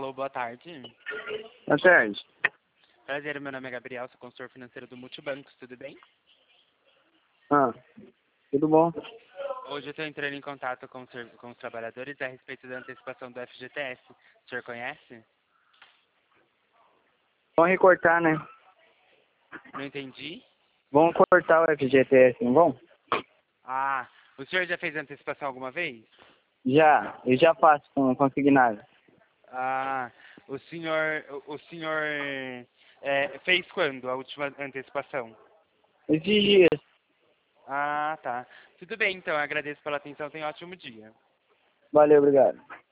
Alô, boa tarde. Boa tarde. Prazer, meu nome é Gabriel, sou consultor financeiro do Multibancos, tudo bem? Tudo bom? Hoje eu estou entrando em contato com os trabalhadores a respeito da antecipação do FGTS. O senhor conhece? Vamos recortar, né? Não entendi. Vamos cortar o FGTS, não vamos? Ah, o senhor já fez antecipação alguma vez? Já, eu já faço com consignado. Ah, o senhor fez quando a última antecipação? Esses dias. Ah, tá. Tudo bem, então. Eu agradeço pela atenção. Tenha um ótimo dia. Valeu, obrigado.